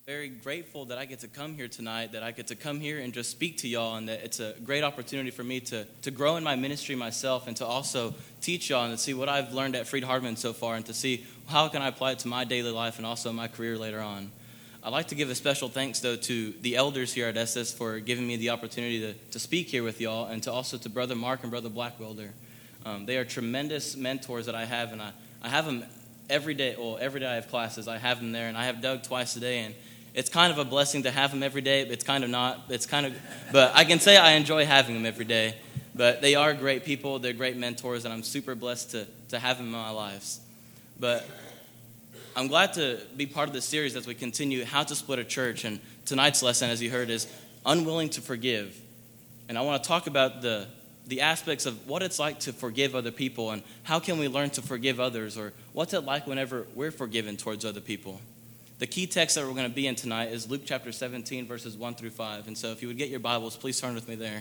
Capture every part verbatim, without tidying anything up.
Very grateful that I get to come here tonight, that I get to come here and just speak to y'all, and that it's a great opportunity for me to, to grow in my ministry myself and to also teach y'all and to see what I've learned at Freed Hardman so far and to see how can I apply it to my daily life and also my career later on. I'd like to give a special thanks, though, to the elders here at S S for giving me the opportunity to, to speak here with y'all, and to also to Brother Mark and Brother Blackwelder. Um, they are tremendous mentors that I have, and I, I have them every day. Well, every day I have classes, I have them there, and I have Doug twice a day, and it's kind of a blessing to have them every day. It's kind of not. It's kind of, but I can say I enjoy having them every day. But they are great people. They're great mentors, and I'm super blessed to, to have them in my lives. But I'm glad to be part of this series as we continue how to split a church. And tonight's lesson, as you heard, is unwilling to forgive. And I want to talk about the the aspects of what it's like to forgive other people and how can we learn to forgive others, or what's it like whenever we're forgiven towards other people. The key text that we're going to be in tonight is Luke chapter seventeen, verses one through five. And so if you would get your Bibles, please turn with me there.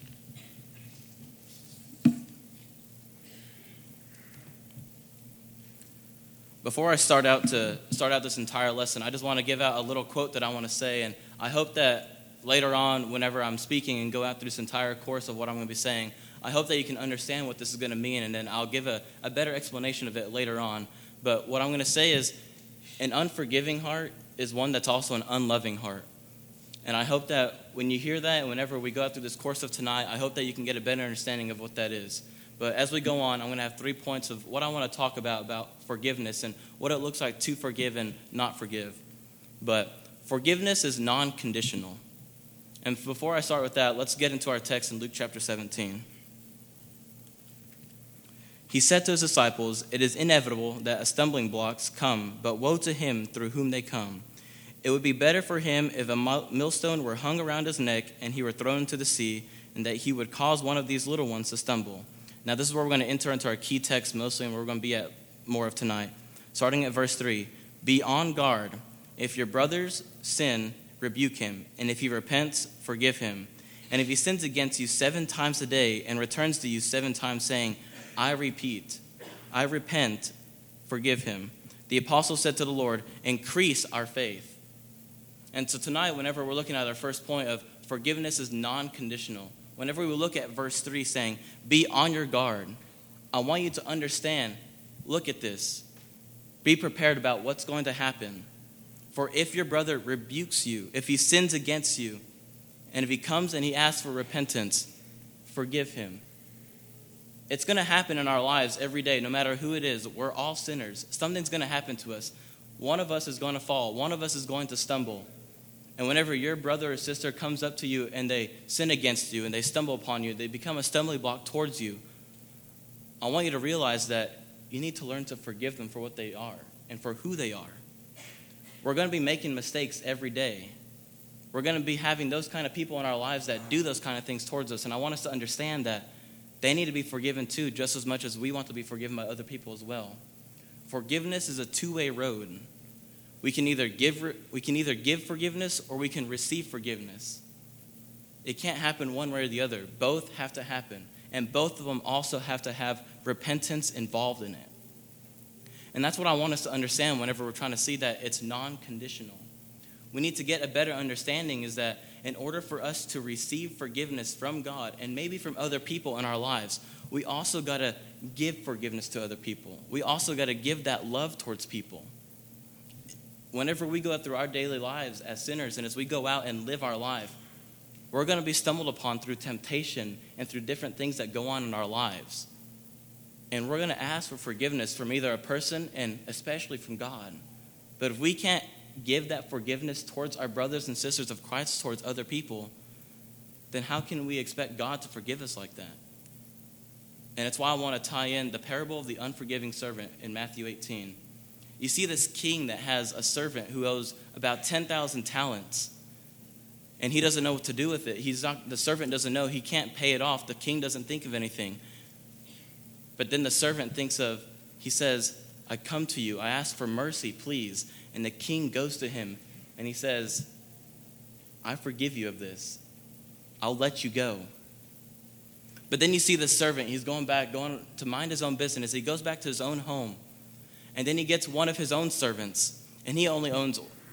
Before I start out to start out this entire lesson, I just want to give out a little quote that I want to say, and I hope that later on, whenever I'm speaking and go out through this entire course of what I'm going to be saying, I hope that you can understand what this is going to mean, and then I'll give a, a better explanation of it later on. But what I'm going to say is, an unforgiving heart is one that's also an unloving heart. And I hope that when you hear that, and whenever we go out through this course of tonight, I hope that you can get a better understanding of what that is. But as we go on, I'm going to have three points of what I want to talk about, about forgiveness and what it looks like to forgive and not forgive. But forgiveness is non-conditional. And before I start with that, let's get into our text in Luke chapter seventeen. He said to his disciples, "It is inevitable that stumbling blocks come, but woe to him through whom they come. It would be better for him if a millstone were hung around his neck and he were thrown into the sea, and that he would cause one of these little ones to stumble." Now this is where we're going to enter into our key text mostly, and we're going to be at more of tonight. Starting at verse three, "Be on guard. If your brothers sin, rebuke him, and if he repents, forgive him. And if he sins against you seven times a day and returns to you seven times saying, 'I repeat, I repent,' forgive him." The apostle said to the Lord, "Increase our faith." And so tonight, whenever we're looking at our first point of forgiveness is non-conditional, whenever we look at verse three saying, "Be on your guard," I want you to understand, look at this. Be prepared about what's going to happen. For if your brother rebukes you, if he sins against you, and if he comes and he asks for repentance, forgive him. It's going to happen in our lives every day, no matter who it is. We're all sinners. Something's going to happen to us. One of us is going to fall. One of us is going to stumble. And whenever your brother or sister comes up to you and they sin against you and they stumble upon you, they become a stumbling block towards you, I want you to realize that you need to learn to forgive them for what they are and for who they are. We're going to be making mistakes every day. We're going to be having those kind of people in our lives that do those kind of things towards us. And I want us to understand that they need to be forgiven too, just as much as we want to be forgiven by other people as well. Forgiveness is a two-way road. We can either give we can either give forgiveness or we can receive forgiveness. It can't happen one way or the other. Both have to happen. And both of them also have to have repentance involved in it. And that's what I want us to understand whenever we're trying to see that it's non-conditional. We need to get a better understanding is that in order for us to receive forgiveness from God and maybe from other people in our lives, we also got to give forgiveness to other people. We also got to give that love towards people. Whenever we go through our daily lives as sinners and as we go out and live our life, we're going to be stumbled upon through temptation and through different things that go on in our lives. And we're going to ask for forgiveness from either a person and especially from God. But if we can't give that forgiveness towards our brothers and sisters of Christ, towards other people, then how can we expect God to forgive us like that? And it's why I want to tie in the parable of the unforgiving servant in Matthew eighteen. You see this king that has a servant who owes about ten thousand talents. And he doesn't know what to do with it. He's not, the servant doesn't know. He can't pay it off. The king doesn't think of anything. But then the servant thinks of, he says, "I come to you. I ask for mercy, please." And the king goes to him and he says, "I forgive you of this. I'll let you go." But then you see the servant. He's going back, going to mind his own business. He goes back to his own home. And then he gets one of his own servants. And he only owns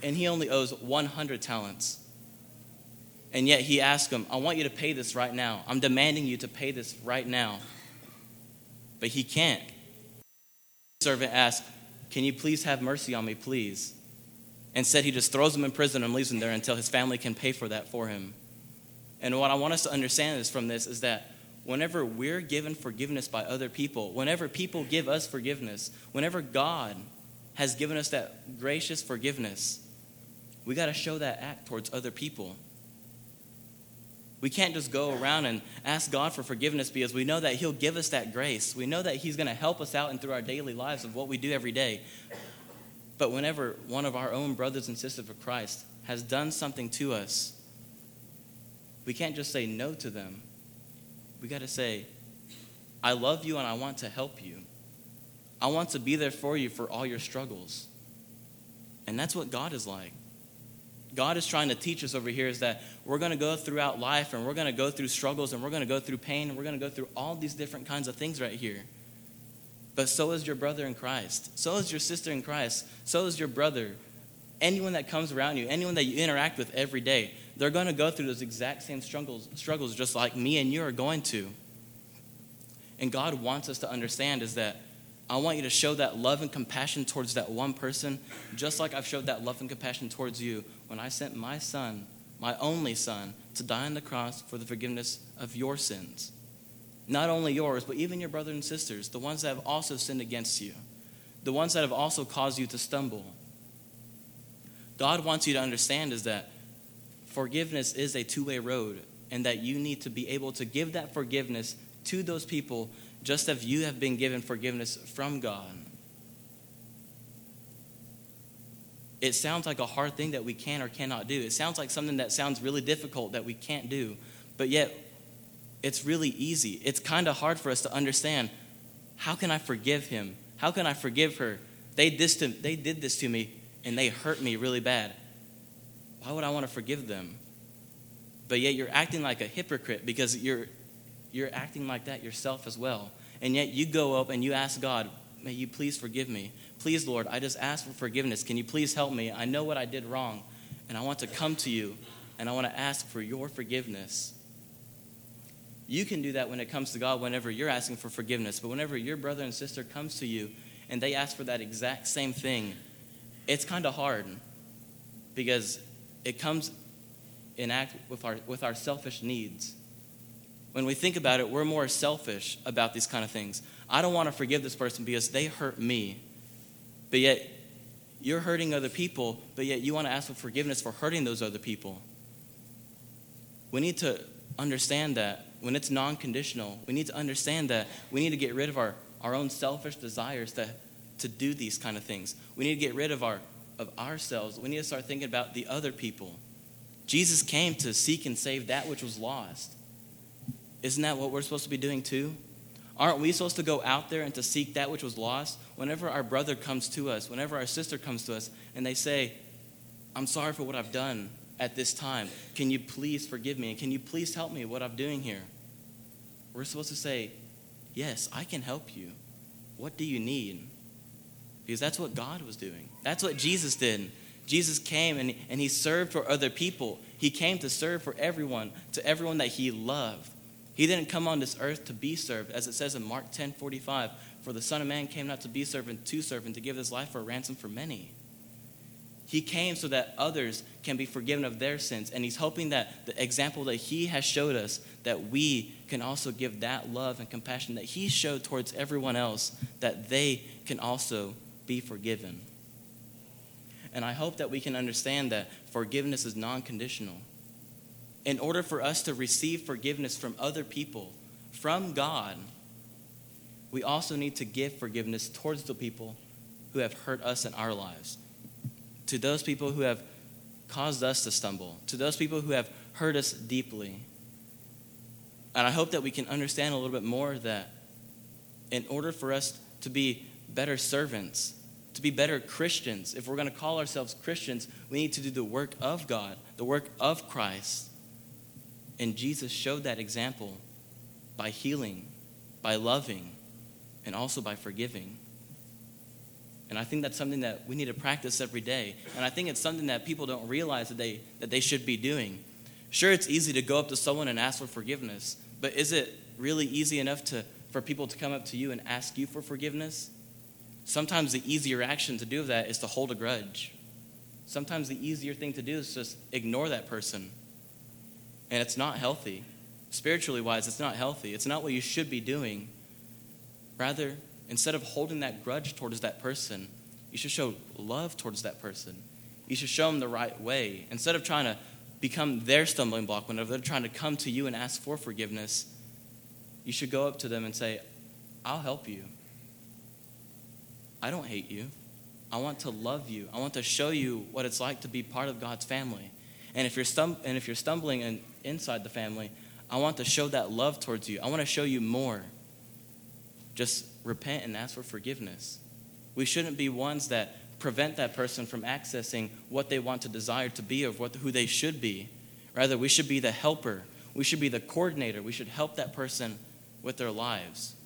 and he only owes one hundred talents. And yet he asks him, I want you to pay this right now. I'm demanding you to pay this right now. But he can't. The servant asks, can you please have mercy on me, please? Instead, he just throws him in prison and leaves him there until his family can pay for that for him. And what I want us to understand is from this is that whenever we're given forgiveness by other people, whenever people give us forgiveness, whenever God has given us that gracious forgiveness, we got to show that act towards other people. We can't just go around and ask God for forgiveness because we know that he'll give us that grace. We know that he's going to help us out and through our daily lives of what we do every day. But whenever one of our own brothers and sisters of Christ has done something to us, we can't just say no to them. We got to say, I love you and I want to help you. I want to be there for you for all your struggles. And that's what God is like. God is trying to teach us over here is that we're going to go throughout life and we're going to go through struggles and we're going to go through pain and we're going to go through all these different kinds of things right here. But so is your brother in Christ. So is your sister in Christ. So is your brother. Anyone that comes around you, anyone that you interact with every day, they're going to go through those exact same struggles, struggles just like me and you are going to. And God wants us to understand is that I want you to show that love and compassion towards that one person, just like I've showed that love and compassion towards you when I sent my son, my only son, to die on the cross for the forgiveness of your sins. Not only yours, but even your brothers and sisters, the ones that have also sinned against you, the ones that have also caused you to stumble. God wants you to understand is that forgiveness is a two-way road, and that you need to be able to give that forgiveness to those people just as you have been given forgiveness from God. It sounds like a hard thing that we can or cannot do. It sounds like something that sounds really difficult that we can't do. But yet, it's really easy. It's kind of hard for us to understand, how can I forgive him? How can I forgive her? They, this to, they did this to me, and they hurt me really bad. Why would I want to forgive them? But yet you're acting like a hypocrite because you're You're acting like that yourself as well. And yet you go up and you ask God, may you please forgive me. Please, Lord, I just ask for forgiveness. Can you please help me? I know what I did wrong. And I want to come to you. And I want to ask for your forgiveness. You can do that when it comes to God whenever you're asking for forgiveness. But whenever your brother and sister comes to you and they ask for that exact same thing, it's kind of hard. Because it comes in act with our with our selfish needs. When we think about it, we're more selfish about these kind of things. I don't want to forgive this person because they hurt me. But yet, you're hurting other people, but yet you want to ask for forgiveness for hurting those other people. We need to understand that when it's non-conditional, we need to understand that we need to get rid of our, our own selfish desires to, to do these kind of things. We need to get rid of our of ourselves. We need to start thinking about the other people. Jesus came to seek and save that which was lost. Isn't that what we're supposed to be doing too? Aren't we supposed to go out there and to seek that which was lost? Whenever our brother comes to us, whenever our sister comes to us, and they say, I'm sorry for what I've done at this time. Can you please forgive me? And can you please help me what I'm doing here? We're supposed to say, yes, I can help you. What do you need? Because that's what God was doing. That's what Jesus did. Jesus came and, and he served for other people. He came to serve for everyone, to everyone that he loved. He didn't come on this earth to be served, as it says in Mark ten forty-five, for the Son of Man came not to be served, but to serve, and to give his life for a ransom for many. He came so that others can be forgiven of their sins, and he's hoping that the example that he has showed us, that we can also give that love and compassion that he showed towards everyone else, that they can also be forgiven. And I hope that we can understand that forgiveness is non-conditional. In order for us to receive forgiveness from other people, from God, we also need to give forgiveness towards the people who have hurt us in our lives. To those people who have caused us to stumble. To those people who have hurt us deeply. And I hope that we can understand a little bit more that in order for us to be better servants, to be better Christians, if we're going to call ourselves Christians, we need to do the work of God, the work of Christ. And Jesus showed that example by healing, by loving, and also by forgiving. And I think that's something that we need to practice every day. And I think it's something that people don't realize that they that they should be doing. Sure, it's easy to go up to someone and ask for forgiveness, but is it really easy enough to for people to come up to you and ask you for forgiveness? Sometimes the easier action to do that is to hold a grudge. Sometimes the easier thing to do is just ignore that person. And it's not healthy. Spiritually wise, it's not healthy. It's not what you should be doing. Rather, instead of holding that grudge towards that person, you should show love towards that person. You should show them the right way. Instead of trying to become their stumbling block whenever they're trying to come to you and ask for forgiveness, you should go up to them and say, I'll help you. I don't hate you. I want to love you. I want to show you what it's like to be part of God's family. And if you're stum- and if you're stumbling in, inside the family, I want to show that love towards you. I want to show you more. Just repent and ask for forgiveness. We shouldn't be ones that prevent that person from accessing what they want to desire to be or what, who they should be. Rather, we should be the helper. We should be the coordinator. We should help that person with their lives.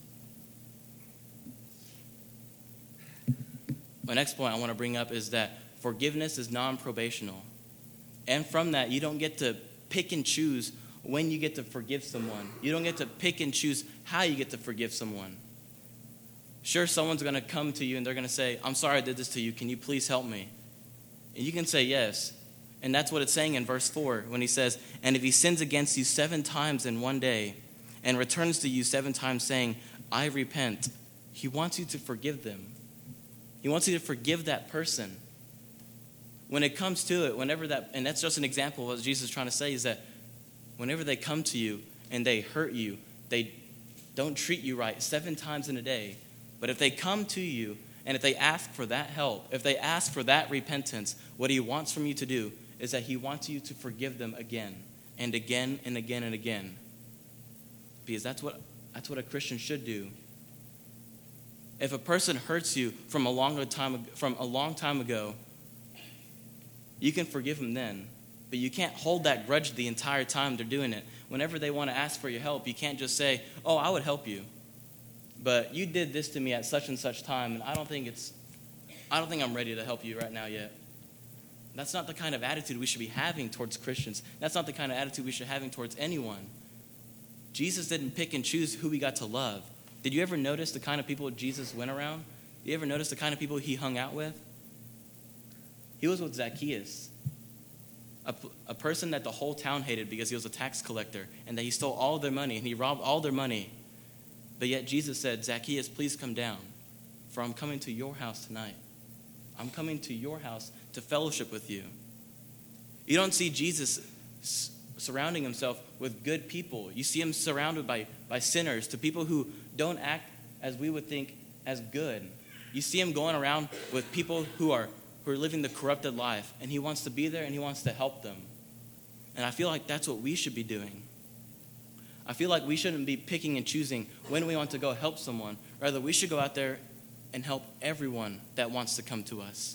My next point I want to bring up is that forgiveness is non-probational. And from that, you don't get to pick and choose when you get to forgive someone. You don't get to pick and choose how you get to forgive someone. Sure, someone's going to come to you and they're going to say, I'm sorry I did this to you. Can you please help me? And you can say yes. And that's what it's saying in verse four when he says, and if he sins against you seven times in one day and returns to you seven times saying, I repent, he wants you to forgive them. He wants you to forgive that person. When it comes to it, whenever that, and that's just an example of what Jesus is trying to say, is that whenever they come to you and they hurt you, they don't treat you right seven times in a day. But if they come to you and if they ask for that help, if they ask for that repentance, what he wants from you to do is that he wants you to forgive them again and again and again and again. Because that's what that's what a Christian should do. If a person hurts you from a long time from a long time ago, you can forgive them then. But you can't hold that grudge the entire time they're doing it. Whenever they want to ask for your help, you can't just say, oh, I would help you. But you did this to me at such and such time, and I don't think it's, I don't think I'm ready to help you right now yet. That's not the kind of attitude we should be having towards Christians. That's not the kind of attitude we should be having towards anyone. Jesus didn't pick and choose who we got to love. Did you ever notice the kind of people Jesus went around? Did you ever notice the kind of people he hung out with? He was with Zacchaeus, a, a person that the whole town hated because he was a tax collector and that he stole all their money and he robbed all their money. But yet Jesus said, Zacchaeus, please come down, for I'm coming to your house tonight. I'm coming to your house to fellowship with you. You don't see Jesus s- surrounding himself with good people. You see him surrounded by, by sinners, to people who don't act as we would think as good. You see him going around with people who are who are living the corrupted life, and he wants to be there and he wants to help them. And I feel like that's what we should be doing. I feel like we shouldn't be picking and choosing when we want to go help someone. Rather, we should go out there and help everyone that wants to come to us.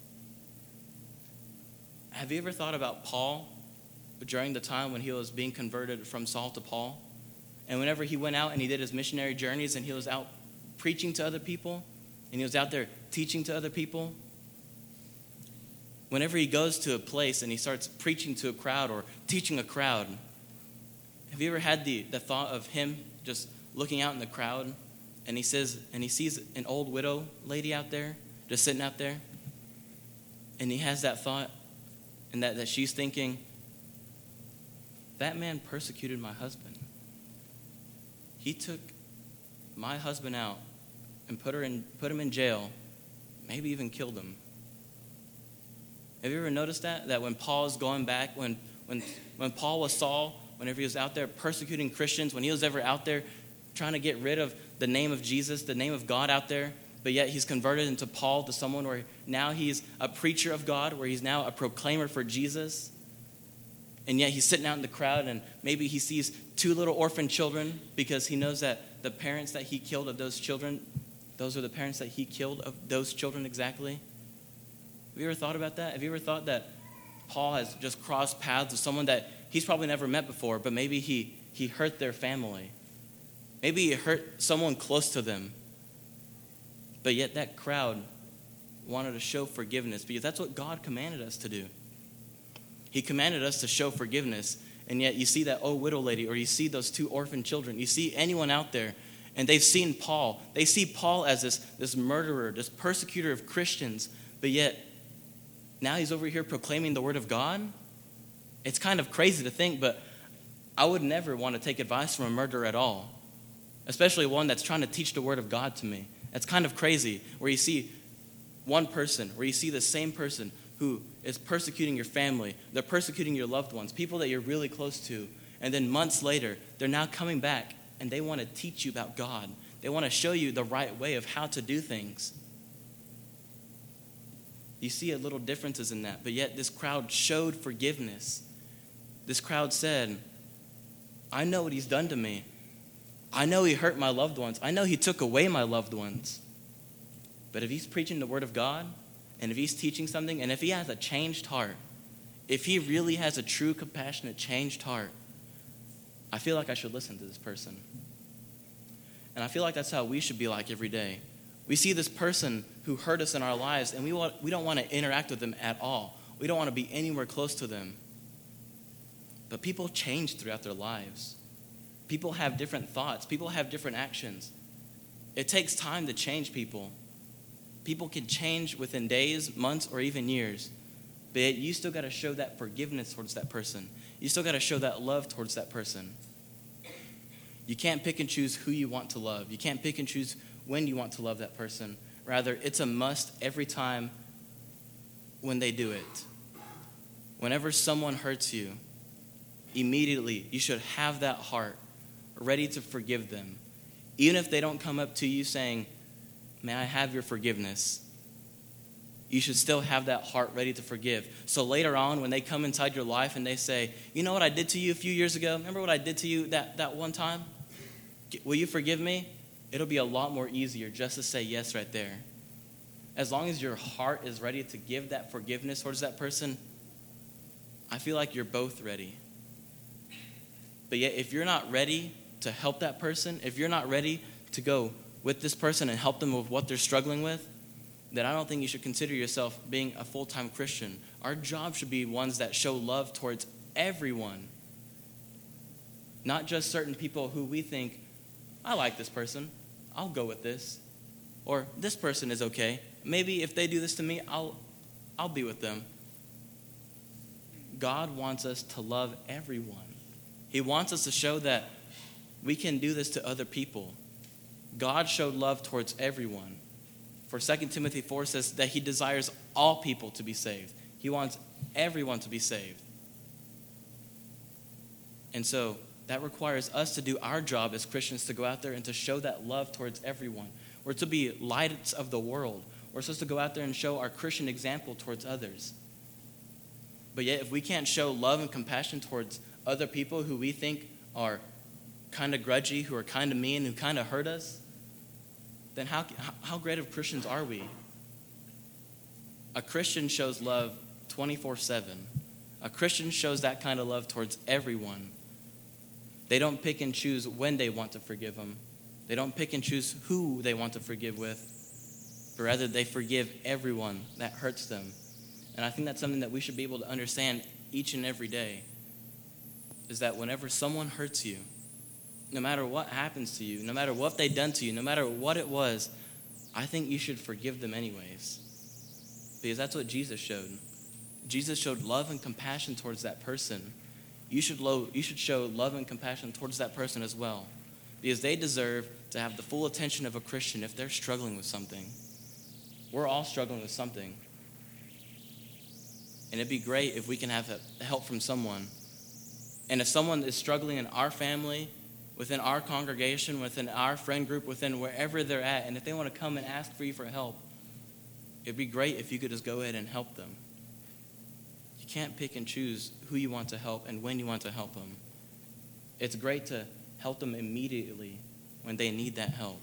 Have you ever thought about Paul during the time when he was being converted from Saul to Paul? And whenever he went out and he did his missionary journeys and he was out preaching to other people and he was out there teaching to other people, whenever he goes to a place and he starts preaching to a crowd or teaching a crowd, have you ever had the, the thought of him just looking out in the crowd and he says, and he sees an old widow lady out there, just sitting out there, and he has that thought and that, that she's thinking, that man persecuted my husband. He took my husband out and put her in, put him in jail, maybe even killed him. Have you ever noticed that? That when Paul is going back, when when when Paul was Saul, whenever he was out there persecuting Christians, when he was ever out there trying to get rid of the name of Jesus, the name of God out there, but yet he's converted into Paul, to someone where now he's a preacher of God, where he's now a proclaimer for Jesus. And yet he's sitting out in the crowd and maybe he sees two little orphan children because he knows that the parents that he killed of those children, those are the parents that he killed of those children exactly. Have you ever thought about that? Have you ever thought that Paul has just crossed paths with someone that he's probably never met before, but maybe he, he hurt their family? Maybe he hurt someone close to them. But yet that crowd wanted to show forgiveness because that's what God commanded us to do. He commanded us to show forgiveness, and yet you see that old widow lady, or you see those two orphan children, you see anyone out there, and they've seen Paul. They see Paul as this, this murderer, this persecutor of Christians, but yet now he's over here proclaiming the word of God. It's kind of crazy to think, but I would never want to take advice from a murderer at all, especially one that's trying to teach the word of God to me. It's kind of crazy where you see one person, where you see the same person who is persecuting your family, they're persecuting your loved ones, people that you're really close to, and then months later, they're now coming back and they want to teach you about God. They want to show you the right way of how to do things. You see a little differences in that, but yet this crowd showed forgiveness. This crowd said, I know what he's done to me. I know he hurt my loved ones. I know he took away my loved ones. But if he's preaching the word of God, and if he's teaching something, and if he has a changed heart, if he really has a true, compassionate, changed heart, I feel like I should listen to this person. And I feel like that's how we should be like every day. We see this person who hurt us in our lives, and we want, we don't want to interact with them at all. We don't want to be anywhere close to them. But people change throughout their lives. People have different thoughts. People have different actions. It takes time to change people. People can change within days, months, or even years. But you still got to show that forgiveness towards that person. You still got to show that love towards that person. You can't pick and choose who you want to love. You can't pick and choose when you want to love that person. Rather, it's a must every time when they do it. Whenever someone hurts you, immediately you should have that heart ready to forgive them. Even if they don't come up to you saying, may I have your forgiveness? You should still have that heart ready to forgive. So later on, when they come inside your life and they say, you know what I did to you a few years ago? Remember what I did to you that, that one time? Will you forgive me? It'll be a lot more easier just to say yes right there. As long as your heart is ready to give that forgiveness towards that person, I feel like you're both ready. But yet, if you're not ready to help that person, if you're not ready to go with this person and help them with what they're struggling with, then I don't think you should consider yourself being a full-time Christian. Our job should be ones that show love towards everyone, not just certain people who we think, I like this person, I'll go with this, or this person is okay. Maybe if they do this to me, I'll, I'll be with them. God wants us to love everyone. He wants us to show that we can do this to other people. God showed love towards everyone. For Second Timothy four says that he desires all people to be saved. He wants everyone to be saved. And so that requires us to do our job as Christians to go out there and to show that love towards everyone. We're to be lights of the world. We're supposed to go out there and show our Christian example towards others. But yet if we can't show love and compassion towards other people who we think are kind of grudgy, who are kind of mean, who kind of hurt us, then how, how great of Christians are we? A Christian shows love twenty-four seven. A Christian shows that kind of love towards everyone. They don't pick and choose when they want to forgive them. They don't pick and choose who they want to forgive with, but rather they forgive everyone that hurts them. And I think that's something that we should be able to understand each and every day, is that whenever someone hurts you, no matter what happens to you, no matter what they've done to you, no matter what it was, I think you should forgive them anyways. Because that's what Jesus showed. Jesus showed love and compassion towards that person. You should, lo- you should show love and compassion towards that person as well. Because they deserve to have the full attention of a Christian if they're struggling with something. We're all struggling with something. And it'd be great if we can have help from someone. And if someone is struggling in our family, within our congregation, within our friend group, within wherever they're at, and if they want to come and ask for you for help, it'd be great if you could just go ahead and help them. You can't pick and choose who you want to help and when you want to help them. It's great to help them immediately when they need that help.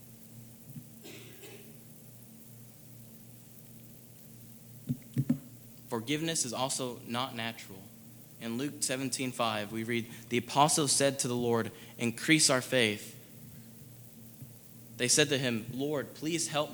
Forgiveness is also not natural. In Luke seventeen five, we read, the apostles said to the Lord, increase our faith. They said to him, Lord, please help me.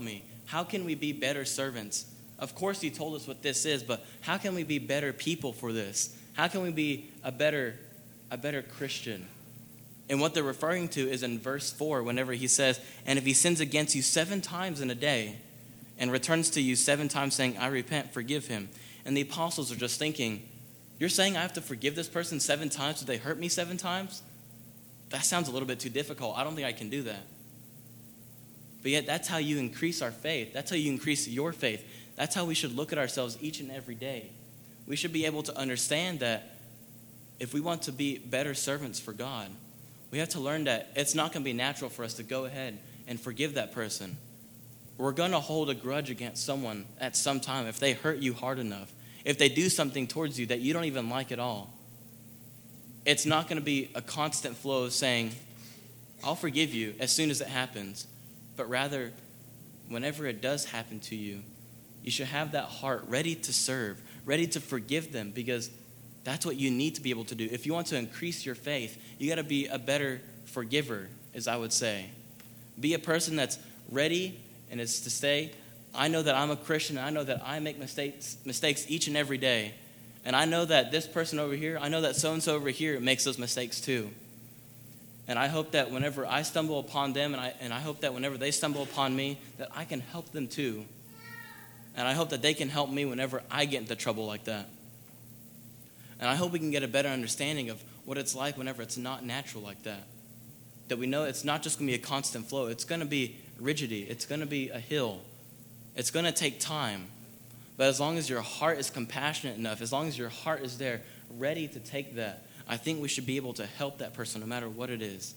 How can we be better servants? Of course, he told us what this is, but how can we be better people for this? How can we be a better, a better Christian? And what they're referring to is in verse four, whenever he says, and if he sins against you seven times in a day and returns to you seven times saying, I repent, forgive him. And the apostles are just thinking, you're saying I have to forgive this person seven times? Did they hurt me seven times? That sounds a little bit too difficult. I don't think I can do that. But yet that's how you increase our faith. That's how you increase your faith. That's how we should look at ourselves each and every day. We should be able to understand that if we want to be better servants for God, we have to learn that it's not going to be natural for us to go ahead and forgive that person. We're going to hold a grudge against someone at some time if they hurt you hard enough, if they do something towards you that you don't even like at all. It's not going to be a constant flow of saying, I'll forgive you as soon as it happens. But rather, whenever it does happen to you, you should have that heart ready to serve, ready to forgive them, because that's what you need to be able to do. If you want to increase your faith, you got to be a better forgiver, as I would say. Be a person that's ready, and it's to say, I know that I'm a Christian, and I know that I make mistakes, mistakes each and every day. And I know that this person over here, I know that so-and-so over here makes those mistakes too. And I hope that whenever I stumble upon them, and I, and I hope that whenever they stumble upon me, that I can help them too. And I hope that they can help me whenever I get into trouble like that. And I hope we can get a better understanding of what it's like whenever it's not natural like that. That we know it's not just going to be a constant flow. It's going to be rigidity. It's going to be a hill. It's going to take time. But as long as your heart is compassionate enough, as long as your heart is there, ready to take that, I think we should be able to help that person no matter what it is.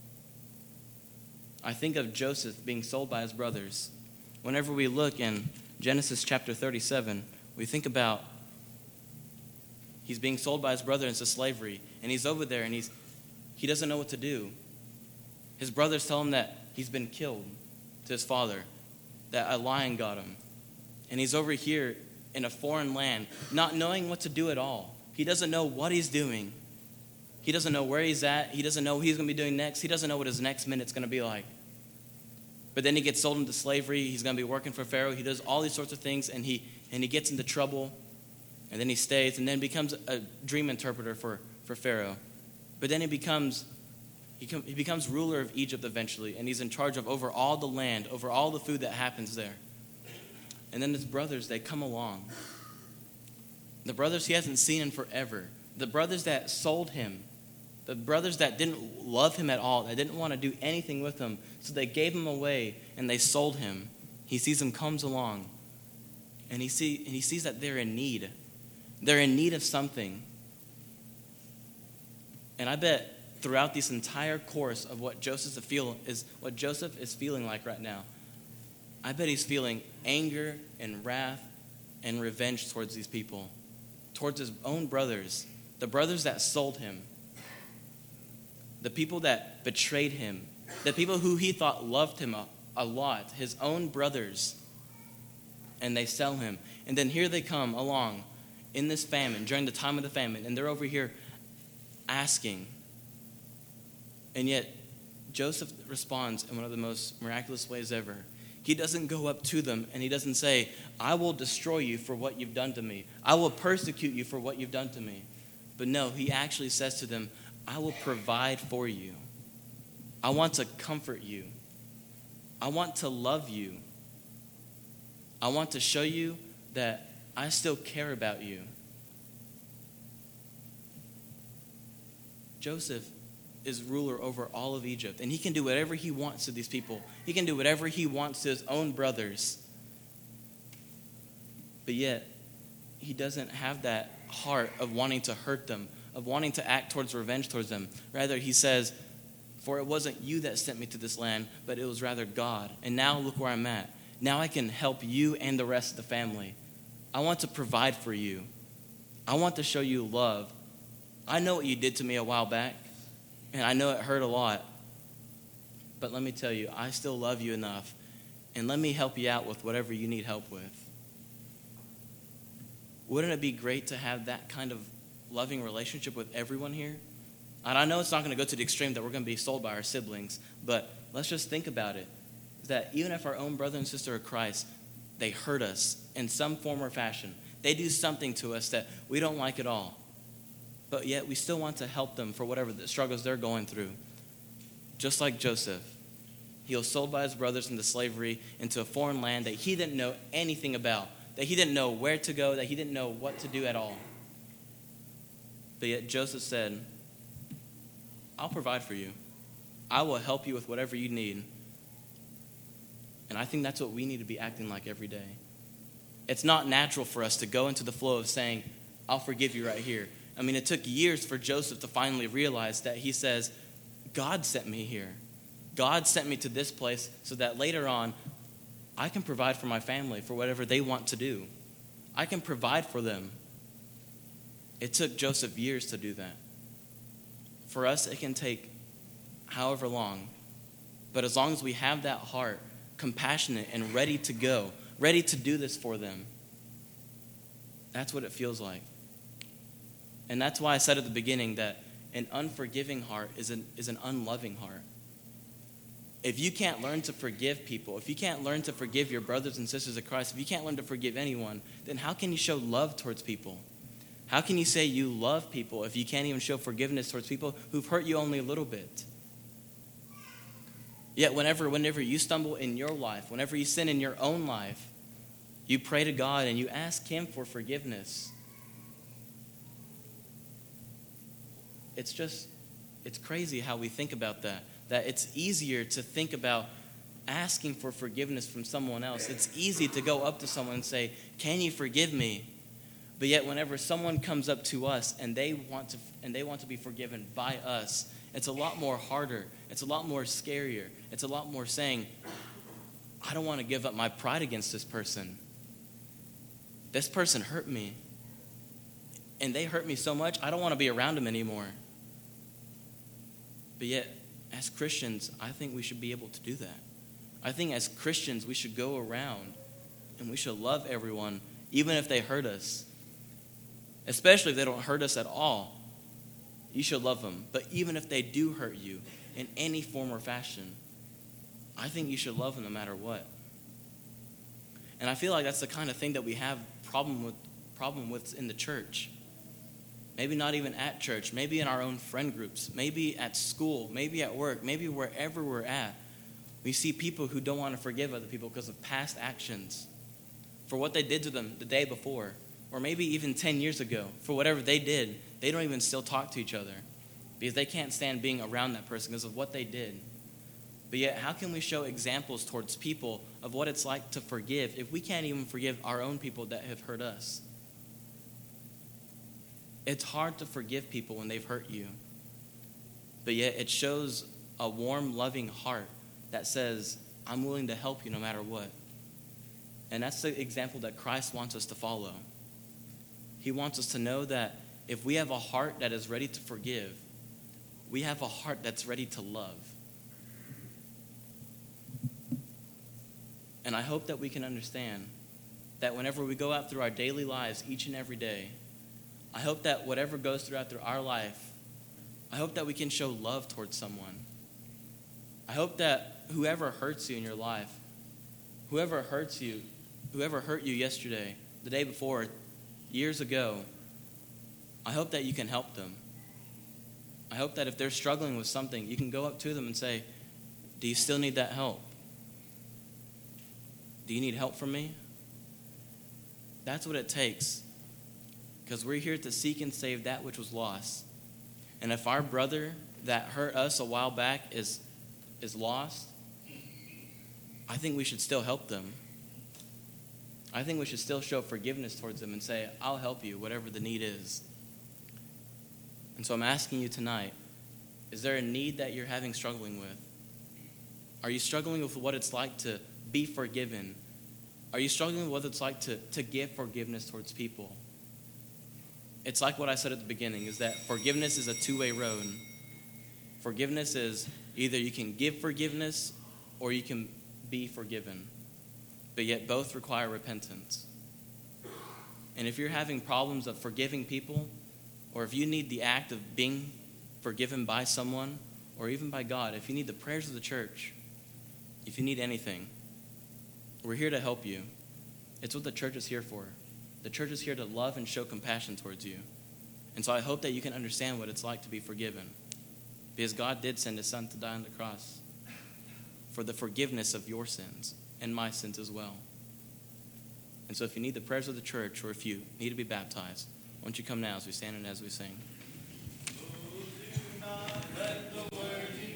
I think of Joseph being sold by his brothers. Whenever we look in Genesis chapter thirty-seven, we think about he's being sold by his brother into slavery, and he's over there, and he's he doesn't know what to do. His brothers tell him that he's been killed to his father, that a lion got him. And he's over here in a foreign land, not knowing what to do at all. He doesn't know what he's doing. He doesn't know where he's at. He doesn't know what he's going to be doing next. He doesn't know what his next minute's going to be like. But then he gets sold into slavery. He's going to be working for Pharaoh. He does all these sorts of things, and he and he gets into trouble. And then he stays, and then becomes a dream interpreter for, for Pharaoh. But then he becomes he, com- he becomes ruler of Egypt eventually, and he's in charge of over all the land, over all the food that happens there. And then his brothers, they come along. The brothers he hasn't seen in forever. The brothers that sold him. The brothers that didn't love him at all, that didn't want to do anything with him. So they gave him away and they sold him. He sees him comes along. And he, see, and he sees that they're in need. They're in need of something. And I bet throughout this entire course of what Joseph is feel is what Joseph is feeling like right now, I bet he's feeling anger and wrath and revenge towards these people, towards his own brothers, the brothers that sold him, the people that betrayed him, the people who he thought loved him a, a lot, his own brothers, and they sell him. And then here they come along in this famine, during the time of the famine, and they're over here asking. And yet, Joseph responds in one of the most miraculous ways ever. He doesn't go up to them and he doesn't say, I will destroy you for what you've done to me. I will persecute you for what you've done to me. But no, he actually says to them, I will provide for you. I want to comfort you. I want to love you. I want to show you that I still care about you. Joseph is ruler over all of Egypt, and he can do whatever he wants to these people. He can do whatever he wants to his own brothers. But yet, he doesn't have that heart of wanting to hurt them, of wanting to act towards revenge towards them. Rather, he says, for it wasn't you that sent me to this land, but it was rather God. And now look where I'm at. Now I can help you and the rest of the family. I want to provide for you. I want to show you love. I know what you did to me a while back, and I know it hurt a lot. But let me tell you, I still love you enough, and let me help you out with whatever you need help with. Wouldn't it be great to have that kind of loving relationship with everyone here? And I know it's not going to go to the extreme that we're going to be sold by our siblings, but let's just think about it. is that even if our own brother and sister of Christ, they hurt us in some form or fashion, they do something to us that we don't like at all, but yet we still want to help them for whatever the struggles they're going through. Just like Joseph, he was sold by his brothers into slavery, into a foreign land that he didn't know anything about, that he didn't know where to go, that he didn't know what to do at all. But yet Joseph said, I'll provide for you. I will help you with whatever you need. And I think that's what we need to be acting like every day. It's not natural for us to go into the flow of saying, I'll forgive you right here. I mean, it took years for Joseph to finally realize that he says, God sent me here. God sent me to this place so that later on, I can provide for my family for whatever they want to do. I can provide for them. It took Joseph years to do that. For us, it can take however long. But as long as we have that heart, compassionate and ready to go, ready to do this for them, that's what it feels like. And that's why I said at the beginning that an unforgiving heart is an, is an unloving heart. If you can't learn to forgive people, if you can't learn to forgive your brothers and sisters of Christ, if you can't learn to forgive anyone, then how can you show love towards people? How can you say you love people if you can't even show forgiveness towards people who've hurt you only a little bit? Yet whenever, whenever you stumble in your life, whenever you sin in your own life, you pray to God and you ask Him for forgiveness. It's just, it's crazy how we think about that. That it's easier to think about asking for forgiveness from someone else. It's easy to go up to someone and say, can you forgive me? But yet whenever someone comes up to us and they want to and they want to be forgiven by us, it's a lot more harder. It's a lot more scarier. It's a lot more saying, I don't want to give up my pride against this person. This person hurt me. And they hurt me so much, I don't want to be around them anymore. But yet, as Christians, I think we should be able to do that. I think as Christians, we should go around and we should love everyone, even if they hurt us. Especially if they don't hurt us at all. You should love them. But even if they do hurt you in any form or fashion, I think you should love them no matter what. And I feel like that's the kind of thing that we have problem with, problem with in the church. Maybe not even at church, maybe in our own friend groups, maybe at school, maybe at work, maybe wherever we're at. We see people who don't want to forgive other people because of past actions, for what they did to them the day before, or maybe even ten years ago, for whatever they did. They don't even still talk to each other because they can't stand being around that person because of what they did. But yet, how can we show examples towards people of what it's like to forgive if we can't even forgive our own people that have hurt us? It's hard to forgive people when they've hurt you. But yet, it shows a warm, loving heart that says, I'm willing to help you no matter what. And that's the example that Christ wants us to follow. He wants us to know that if we have a heart that is ready to forgive, we have a heart that's ready to love. And I hope that we can understand that whenever we go out through our daily lives each and every day, I hope that whatever goes throughout through our life, I hope that we can show love towards someone. I hope that whoever hurts you in your life, whoever hurts you, whoever hurt you yesterday, the day before, years ago, I hope that you can help them. I hope that if they're struggling with something, you can go up to them and say, do you still need that help? Do you need help from me? That's what it takes. Because we're here to seek and save that which was lost. And if our brother that hurt us a while back is, is lost, I think we should still help them. I think we should still show forgiveness towards them and say, I'll help you, whatever the need is. And so I'm asking you tonight, is there a need that you're having struggling with? Are you struggling with what it's like to be forgiven? Are you struggling with what it's like to, to give forgiveness towards people? It's like what I said at the beginning, is that forgiveness is a two-way road. Forgiveness is either you can give forgiveness or you can be forgiven. But yet both require repentance. And if you're having problems of forgiving people, or if you need the act of being forgiven by someone, or even by God, if you need the prayers of the church, if you need anything, we're here to help you. It's what the church is here for. The church is here to love and show compassion towards you. And so I hope that you can understand what it's like to be forgiven. Because God did send his son to die on the cross for the forgiveness of your sins and my sins as well. And so if you need the prayers of the church, or if you need to be baptized, why don't you come now as we stand and as we sing. Oh, do not let the word